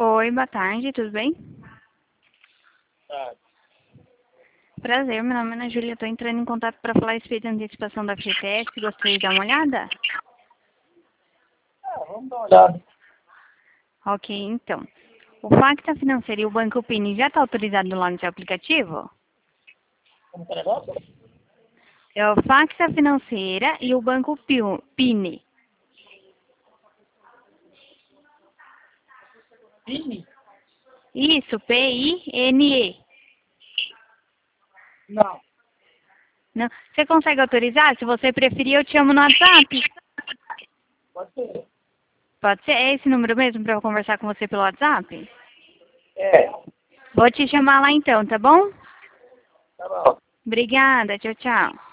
Oi, boa tarde, tudo bem? Tá. Prazer, meu nome é Ana Júlia, estou entrando em contato para falar a respeito da antecipação da FGTS, gostaria de dar uma olhada? Vamos dar uma olhada. Ok, então. O Facta Financeira e o Banco Pini já está autorizado lá no seu aplicativo? Como que é o negócio? É o Facta Financeira e o Banco Pini. Pini? Isso, P-I-N-E. Não. Não. Você consegue autorizar? Se você preferir, eu te chamo no WhatsApp. Pode ser. Pode ser? É esse número mesmo para eu conversar com você pelo WhatsApp? É. Vou te chamar lá então, tá bom? Tá bom. Obrigada, tchau, tchau.